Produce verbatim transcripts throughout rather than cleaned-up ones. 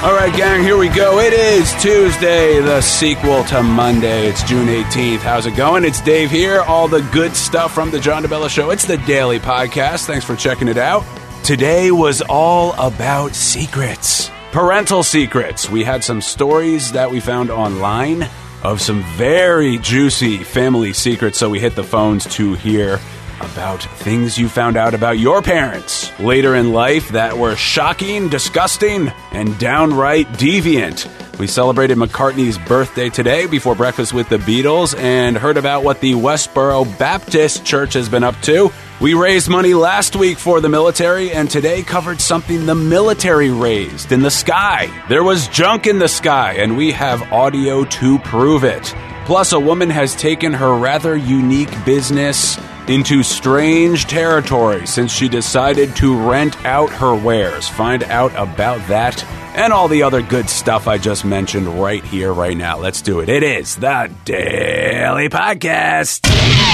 All right, gang, here we go. It is Tuesday, the sequel to Monday. It's June eighteenth. How's it going? It's Dave here. All the good stuff from the John DeBella Show. It's the Daily Podcast. Thanks for checking it out. Today was all about secrets. Parental secrets. We had some stories that we found online of some very juicy family secrets, so we hit the phones to hear about things you found out about your parents later in life that were shocking, disgusting, and downright deviant. We celebrated McCartney's birthday today before breakfast with the Beatles and heard about what the Westboro Baptist Church has been up to. We raised money last week for the military and today covered something the military raised in the sky. There was junk in the sky and we have audio to prove it. Plus, a woman has taken her rather unique business into strange territory since she decided to rent out her wares. Find out about that and all the other good stuff I just mentioned right here, right now. Let's do it. It is the Daily Podcast.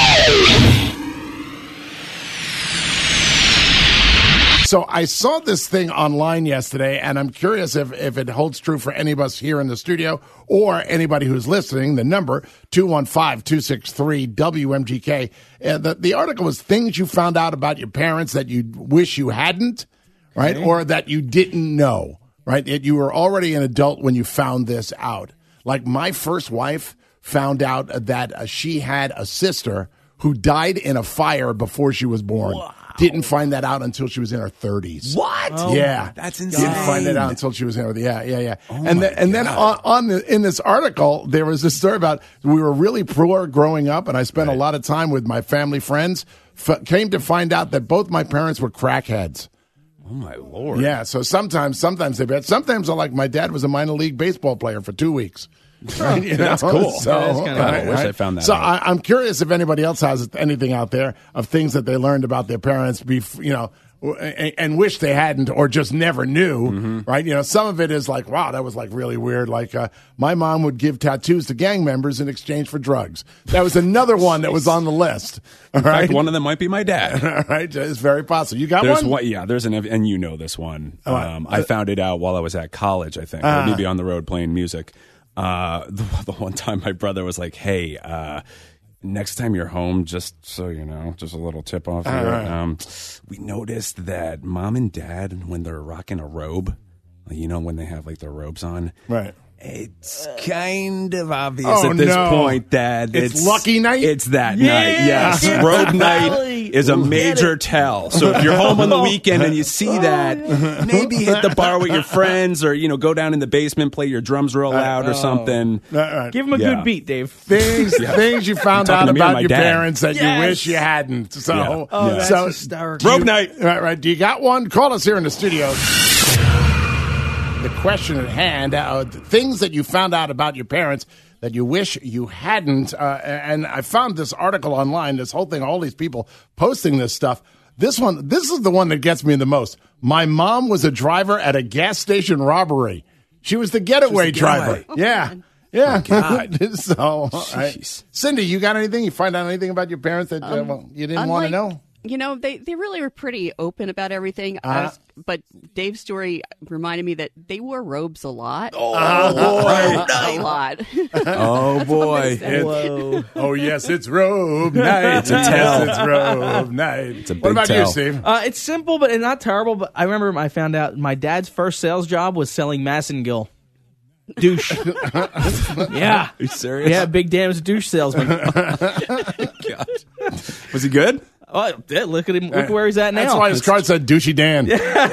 So I saw this thing online yesterday, and I'm curious if, if it holds true for any of us here in the studio or anybody who's listening. The number, two one five, two six three, W M G K. Uh, the, the article was things you found out about your parents that you wish you hadn't, right, okay. Or that you didn't know, right? It, you were already an adult when you found this out. Like my first wife found out that uh, she had a sister who died in a fire before she was born. Wow. Didn't find that out until she was in her thirties. What? Oh, yeah, that's insane. Didn't find it out until she was in her yeah, yeah, yeah. Oh and then, and then on, on the, in this article, there was this story about we were really poor growing up, and I spent right. a lot of time with my family friends. F- came to find out that both my parents were crackheads. Oh my Lord! Yeah, so sometimes, sometimes they bet. Sometimes, like my dad was a minor league baseball player for two weeks. Right, you know? That's cool. So, yeah, that's kind of right, I wish right. I found that So out. I, I'm curious if anybody else has anything out there of things that they learned about their parents, bef- you know, and, and wish they hadn't or just never knew, mm-hmm. right? You know, some of it is like, wow, that was like really weird. Like uh, my mom would give tattoos to gang members in exchange for drugs. That was another one that was on the list. In right? fact, one of them might be my dad. All right, it's very possible. You got there's one? one? Yeah, there's an, and you know this one. Um, I found it out while I was at college, I think, uh, or maybe on the road playing music. Uh, the, the one time my brother was like, hey, uh, next time you're home, just so you know, just a little tip off here. Right. Um, we noticed that mom and dad, when they're rocking a robe, you know, when they have like their robes on. Right. It's kind of obvious oh, at this no. point that it's, it's lucky night. It's that yeah. night. Yes, robe night is a major tell. So if you're home on the weekend and you see that, maybe hit the bar with your friends, or you know, go down in the basement, play your drums real loud or something. Right. Give him a yeah. good beat, Dave. Things, yeah. things you found out about your dad. parents that yes. you wish you hadn't. So, yeah. oh, yeah. that's so hysterical. Robe night. Right, right. Do you got one? Call us here in the studio. The question at hand, uh, things that you found out about your parents that you wish you hadn't. Uh, and I found this article online, this whole thing, all these people posting this stuff. This one, this is the one that gets me the most. My mom was a driver at a gas station robbery. She was the getaway the driver. getaway. Oh, yeah. God. Yeah. God. so, all right. Jeez. Cindy, you got anything? You find out anything about your parents that uh, Um, well, you didn't want to unlike- know? You know, they, they really were pretty open about everything. I Uh-huh. was, but Dave's story reminded me that they wore robes a lot. Oh Uh-huh. boy! A lot. Oh boy! Whoa. Oh, yes, it's robe night. It's a tell. Yes, it's robe night. It's a What big about tell. you, Steve? Uh, it's simple, but and not terrible. But I remember I found out my dad's first sales job was selling Massengill. Douche. yeah. Are you serious? Yeah, big damn douche salesman. God. Was he good? Oh, yeah, look at him. Look where he's at now. That's why his card said Douchey Dan.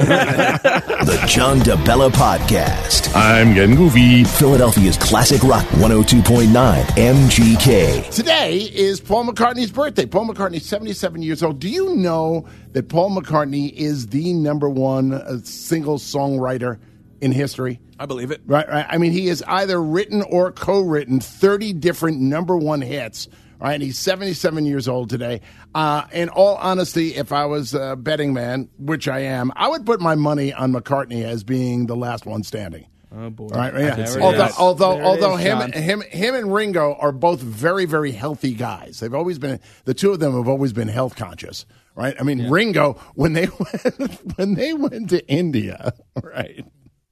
The John DeBella Podcast. I'm getting goofy. Philadelphia's classic rock one oh two point nine M G K. Today is Paul McCartney's birthday. Paul McCartney's seventy-seven years old. Do you know that Paul McCartney is the number one uh, single songwriter in history? I believe it. Right, right. I mean, he has either written or co-written thirty different number one hits. Right, he's seventy-seven years old today. Uh, in all honesty, if I was a betting man, which I am, I would put my money on McCartney as being the last one standing. Oh boy! Right, yeah. There it Although, is. although, There it although is, him, John. him, him, and Ringo are both very, very healthy guys. They've always been the two of them have always been health conscious. Right. I mean, yeah. Ringo when they went, when they went to India, right.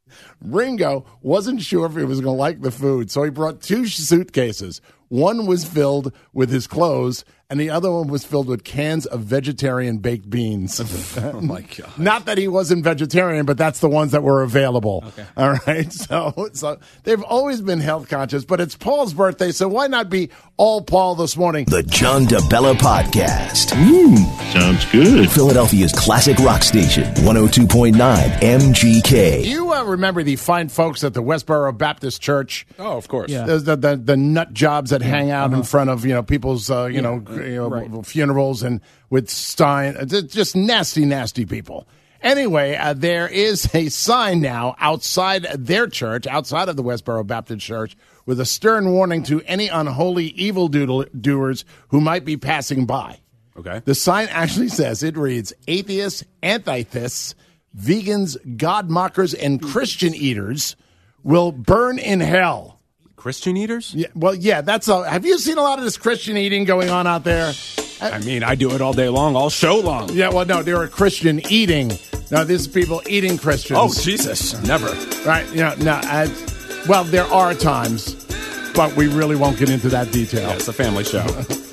Ringo wasn't sure if he was going to like the food, so he brought two suitcases. One was filled with his clothes, and the other one was filled with cans of vegetarian baked beans. Oh, my God. Not that he wasn't vegetarian, but that's the ones that were available. Okay. All right? So, so they've always been health conscious, but it's Paul's birthday, so why not be all Paul this morning? The John DeBella Podcast. Mmm, sounds good. Philadelphia's classic rock station, one oh two point nine M G K. You uh, remember the fine folks at the Westboro Baptist Church? Oh, of course. Yeah. The, the, the, the nut jobs that hang out in front of, you know, people's, uh, you know, you know right. funerals and with Stein. uh, Just nasty, nasty people. Anyway, uh, there is a sign now outside their church, outside of the Westboro Baptist Church, with a stern warning to any unholy evildoers who might be passing by. Okay. The sign actually says, it reads, atheists, anti-theists, vegans, God mockers, and Christian eaters will burn in hell. Christian eaters? Yeah, well, yeah, that's a. Have you seen a lot of this Christian eating going on out there? I mean, I do it all day long, all show long. Yeah, well, no, there are Christian eating. No, this is people eating Christians. Oh, Jesus. Never. Right, you know, no, I, well, there are times, but we really won't get into that detail. Yeah, it's a family show.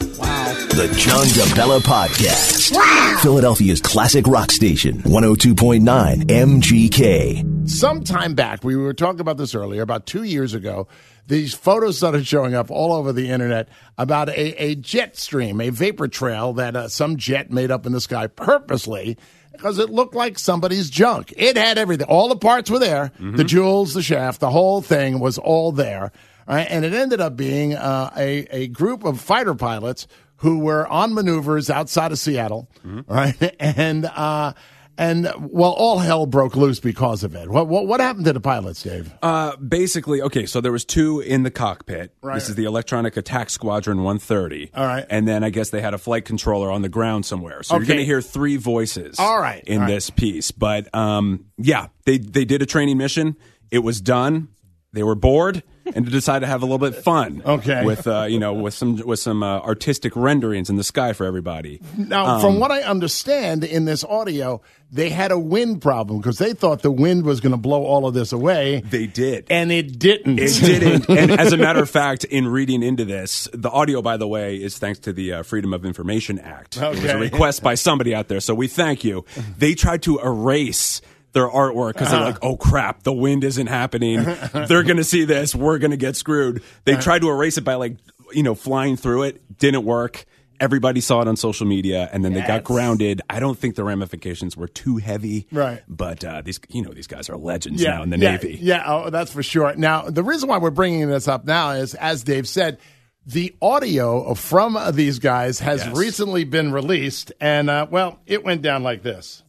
The John DeBella Podcast. Wow. Philadelphia's classic rock station, one oh two point nine M G K. Some time back, we were talking about this earlier, about two years ago, these photos started showing up all over the internet about a, a jet stream, a vapor trail that uh, some jet made up in the sky purposely because it looked like somebody's junk. It had everything. All the parts were there. Mm-hmm. The jewels, the shaft, the whole thing was all there. Right? And it ended up being uh, a, a group of fighter pilots who were on maneuvers outside of Seattle, mm-hmm. right? And, uh, and well, all hell broke loose because of it. What, what, what happened to the pilots, Dave? Uh, basically, okay, so there was two in the cockpit. Right. This is the Electronic Attack Squadron one thirty. All right. And then I guess they had a flight controller on the ground somewhere. So Okay. you're going to hear three voices All right. in All right. this piece. But, um, yeah, they, they did a training mission. It was done. They were bored and decided to have a little bit of fun. Okay. With uh, you know with some with some uh, artistic renderings in the sky for everybody. Now, Um, from what I understand in this audio, they had a wind problem because they thought the wind was going to blow all of this away. They did. And it didn't. It didn't. And as a matter of fact, in reading into this, the audio, by the way, is thanks to the uh, Freedom of Information Act. It was Okay. a request by somebody out there, so we thank you. They tried to erase their artwork because they're like, oh crap, the wind isn't happening. They're going to see this. We're going to get screwed. They tried to erase it by like, you know, flying through it. Didn't work. Everybody saw it on social media, and then they got Yes. grounded. I don't think the ramifications were too heavy. Right. But uh, these, you know, these guys are legends yeah, now in the yeah, Navy. Yeah, oh, that's for sure. Now, the reason why we're bringing this up now is, as Dave said, the audio from these guys has Yes. recently been released, and, uh, well, it went down like this.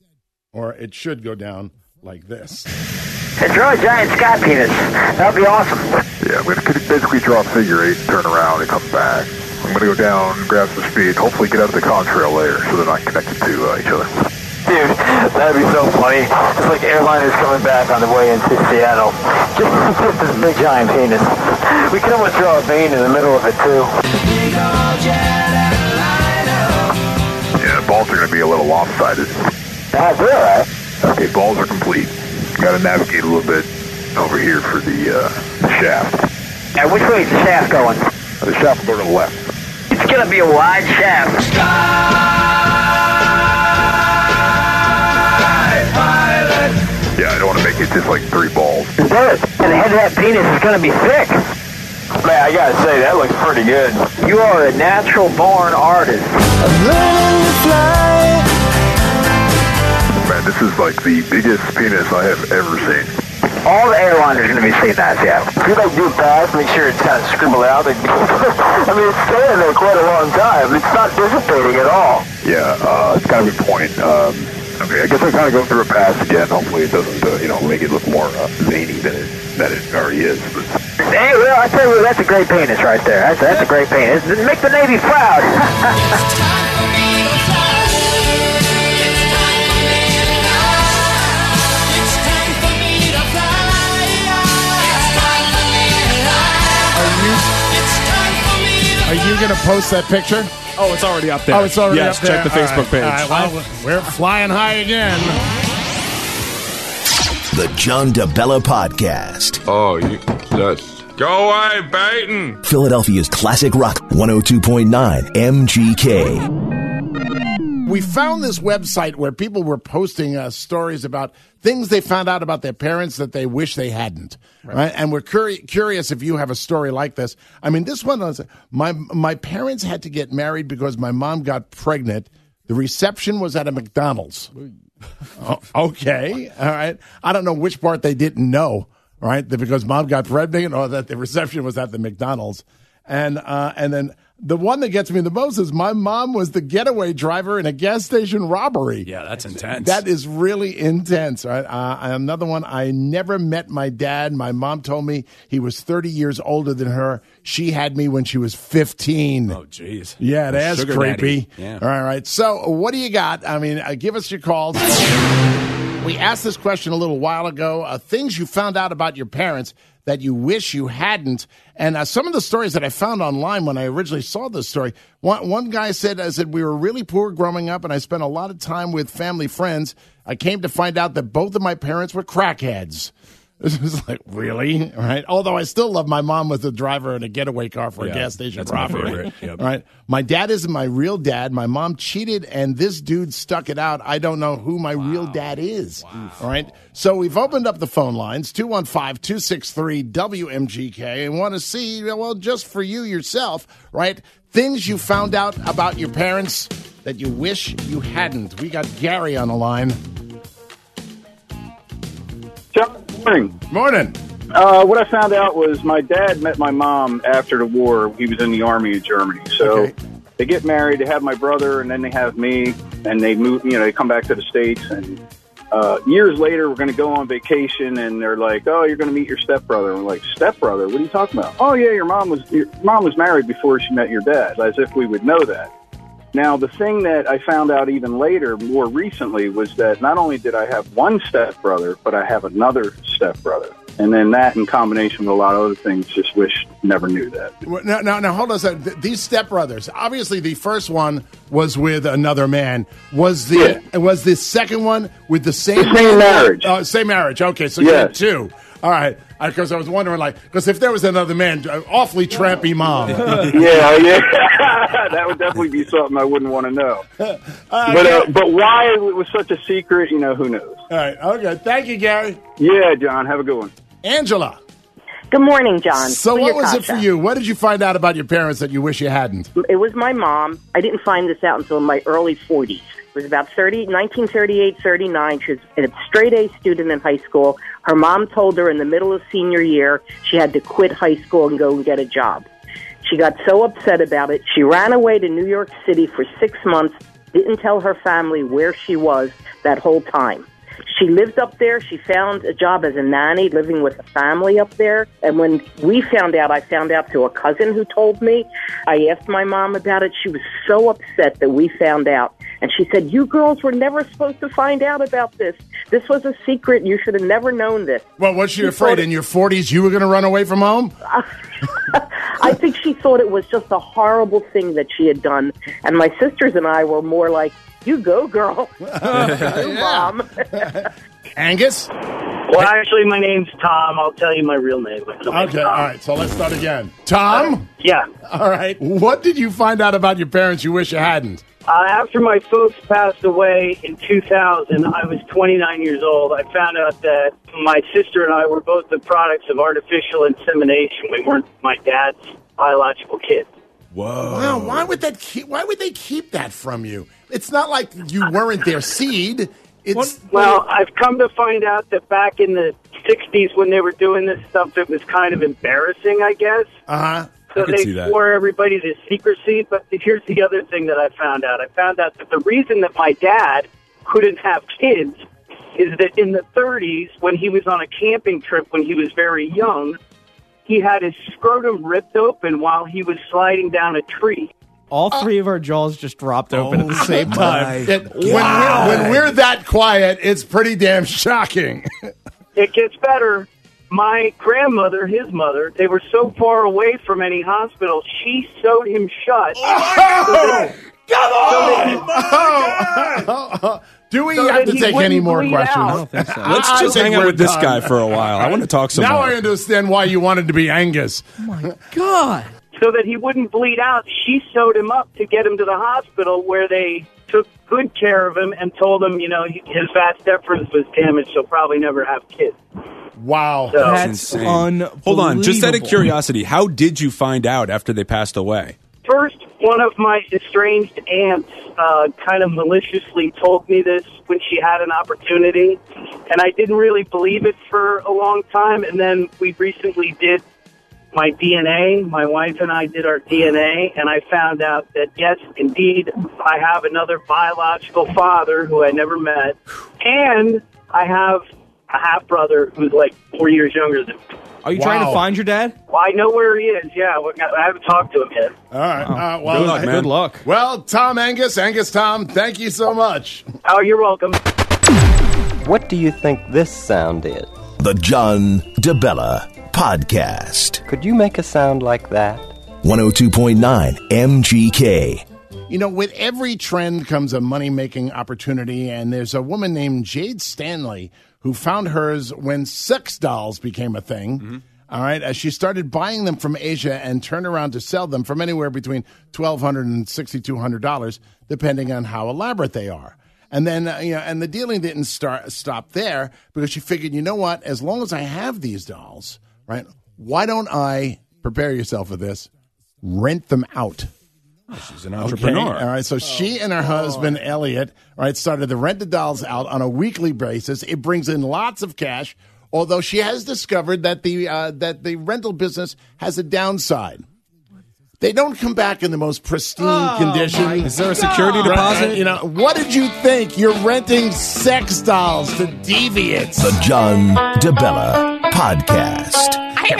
Or it should go down like this. Hey, draw a giant sky penis. That'd be awesome. Yeah, I'm going to basically draw a figure eight, turn around, and come back. I'm going to go down, grab some speed, hopefully get out of the contrail later so they're not connected to uh, each other. Dude, that'd be so funny. It's like airliners coming back on the way into Seattle. Just, just this big giant penis. We can almost draw a vein in the middle of it, too. Yeah, balls are going to be a little lopsided. That's all right. Okay, balls are complete. Got to navigate a little bit over here for the, uh, the shaft. Now, which way is the shaft going? The shaft will go to the left. It's gonna be a wide shaft. Yeah, I don't want to make it just like three balls. It does. And the head of that penis is gonna be thick. Man, I gotta say, that looks pretty good. You are a natural-born artist. Man, this is like the biggest penis I have ever seen. All the airliners are going to be seeing that, yeah. If you like do fast, make sure it's kind of scribbled out. I mean, it's staying there quite a long time. It's not dissipating at all. Yeah, uh, it's kind of a good point. Um, okay, I guess I'll kind of go through a pass again. Hopefully it doesn't, uh, you know, make it look more uh, zany than it, than it already is. But... Hey, well, I tell you what, that's a great penis right there. That's, that's a great penis. Make the Navy proud. Are you going to post that picture? Oh, it's already up there. Oh, it's already yes, up there. check the All Facebook right. page. All right, well, we're flying high again. The John DeBella Podcast. Oh, you just go away, Baton. Philadelphia's classic rock one oh two point nine M G K. We found this website where people were posting uh, stories about things they found out about their parents that they wish they hadn't. Right. right? And we're curi- curious if you have a story like this. I mean, this one was, my my parents had to get married because my mom got pregnant. The reception was at a McDonald's. Oh, okay. All right. I don't know which part they didn't know, right? That because mom got pregnant or that the reception was at the McDonald's. And uh, and then the one that gets me the most is my mom was the getaway driver in a gas station robbery. Yeah, that's intense. That is really intense, right? Uh, another one, I never met my dad. My mom told me he was thirty years older than her. She had me when she was fifteen. Oh, jeez. Yeah, that's Sugar creepy. daddy. Yeah. All right, right. So what do you got? I mean, uh, give us your calls. We asked this question a little while ago. Uh, things you found out about your parents that you wish you hadn't. And uh, some of the stories that I found online when I originally saw this story, one, one guy said, I said, we were really poor growing up, and I spent a lot of time with family friends. I came to find out that both of my parents were crackheads. This was like, really? All right. Although I still love my mom was a driver in a getaway car for Yeah, a gas station that's my robbery. favorite. Yep. All right. My dad isn't my real dad. My mom cheated, and this dude stuck it out. I don't know who my wow. real dad is. Wow. All right. So we've opened up the phone lines, two one five, two six three, W M G K, and want to see, well, just for you yourself, right, things you found out about your parents that you wish you hadn't. We got Gary on the line. John, good morning. Morning. Uh, what I found out was my dad met my mom after the war. He was in the army in Germany. So Okay. they get married, they have my brother, and then they have me, and they move, you know, they come back to the States. And uh, years later, we're going to go on vacation, and they're like, oh, you're going to meet your stepbrother. And we're like, stepbrother? What are you talking about? Oh, yeah, your mom was your mom was married before she met your dad, as if we would know that. Now, the thing that I found out even later, more recently, was that not only did I have one stepbrother, but I have another stepbrother. And then that, in combination with a lot of other things, just wish never knew that. Now, now, now hold on a second. Th- These stepbrothers, obviously the first one was with another man. Was the Yeah. was the second one with the same, The same marriage. Oh, same marriage. Okay, so you Yes. had two. All right. Because I was wondering, like, because if there was another man, uh, awfully trampy mom. yeah, yeah. That would definitely be something I wouldn't want to know. Uh, But uh, but why it was such a secret, you know, who knows? All right. Okay. Thank you, Gary. Yeah, John, have a good one. Angela. Good morning, John. So what was it for Kasha. you? What did you find out about your parents that you wish you hadn't? It was my mom. I didn't find this out until my early forties. It was about thirty, nineteen thirty-eight, thirty-nine. She was a straight-A student in high school. Her mom told her in the middle of senior year she had to quit high school and go and get a job. She got so upset about it, she ran away to New York City for six months, didn't tell her family where she was that whole time. She lived up there. She found a job as a nanny, living with a family up there. And when we found out, I found out through a cousin who told me. I asked my mom about it. She was so upset that we found out. And she said, you girls were never supposed to find out about this. This was a secret. You should have never known this. Well, was she She afraid thought- in your forties you were going to run away from home? I think she thought it was just a horrible thing that she had done. And my sisters and I were more like, you go, girl. You, Mom. Angus? Well, actually, my name's Tom. I'll tell you my real name. Okay, all right. So let's start again. Tom? Yeah. All right. What did you find out about your parents you wish you hadn't? Uh, after my folks passed away in two thousand, I was twenty-nine years old. I found out that my sister and I were both the products of artificial insemination. We weren't my dad's biological kids. Whoa! Wow. Why would that? Keep, why would they keep that from you? It's not like you weren't their seed. It's Well, I've come to find out that back in the sixties when they were doing this stuff, it was kind of embarrassing, I guess. Uh huh. So they swore everybody to secrecy. But here's the other thing that I found out. I found out that the reason that my dad couldn't have kids is that in the thirties, when he was on a camping trip when he was very young, he had his scrotum ripped open while he was sliding down a tree. All three of our jaws just dropped open at the same time. It, when, we're, when we're that quiet, it's pretty damn shocking. It gets better. My grandmother, his mother, they were so far away from any hospital, she sewed him shut. Oh, come on! Oh, Do we so have that to he take any wouldn't more bleed questions? out. I don't think so. Let's I just think hang out we're with this done. guy for a while. I want to talk some Now more. I understand why you wanted to be Angus. God. So that he wouldn't bleed out, she sewed him up to get him to the hospital, where they took good care of him and told him, you know, his vas deferens was damaged, so probably never have kids. Wow. So, That's insane. unbelievable. Hold on, just out of curiosity, how did you find out after they passed away? First, one of my estranged aunts uh, kind of maliciously told me this when she had an opportunity, and I didn't really believe it for a long time. And then we recently did my D N A. My wife and I did our D N A, and I found out that, yes, indeed, I have another biological father who I never met, and I have a half-brother who's like four years younger than me. Are you Wow. trying to find your dad? Well, I know where he is, yeah. I haven't talked to him yet. All right. Uh, well, Good luck, man. Good luck. Well, Tom Angus, Angus Tom, thank you so much. Oh, you're welcome. What do you think this sound is? The John DeBella Podcast. Could you make a sound like that? one oh two point nine M G K. You know, with every trend comes a money-making opportunity, and there's a woman named Jade Stanley who found hers when sex dolls became a thing. Mm-hmm. All right, as she started buying them from Asia and turned around to sell them from anywhere between twelve hundred dollars and six thousand two hundred dollars, depending on how elaborate they are. And then, uh, you know, and the dealing didn't start stop there, because she figured, you know what? As long as I have these dolls, right? Why don't I, prepare yourself for this, rent them out? She's an entrepreneur. Okay. All right. So she and her husband, Elliot, right, started to rent the dolls out on a weekly basis. It brings in lots of cash, although she has discovered that the uh, that the rental business has a downside. They don't come back in the most pristine Oh, condition. my Is there a security God. deposit? Right, you know, what did you think? You're renting sex dolls to deviants. The John DeBella Podcast.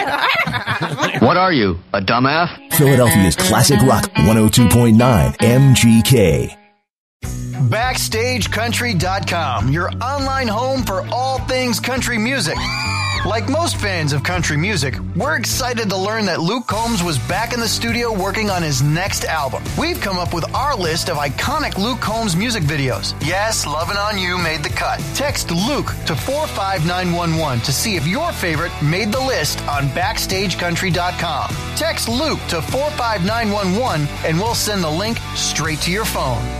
What are you, a dumbass? Philadelphia's classic rock one oh two point nine M G K. Backstage Country dot com, your online home for all things country music. Like most fans of country music, we're excited to learn that Luke Combs was back in the studio working on his next album. We've come up with our list of iconic Luke Combs music videos. Yes, Lovin' On You made the cut. Text Luke to four five nine one one to see if your favorite made the list on Backstage Country dot com. Text Luke to four five nine one one and we'll send the link straight to your phone.